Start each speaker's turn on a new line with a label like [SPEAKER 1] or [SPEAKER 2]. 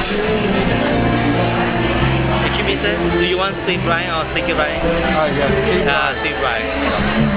[SPEAKER 1] Excuse me, sir. Do you want seat right or ticket right?
[SPEAKER 2] Yes,
[SPEAKER 1] Seat right.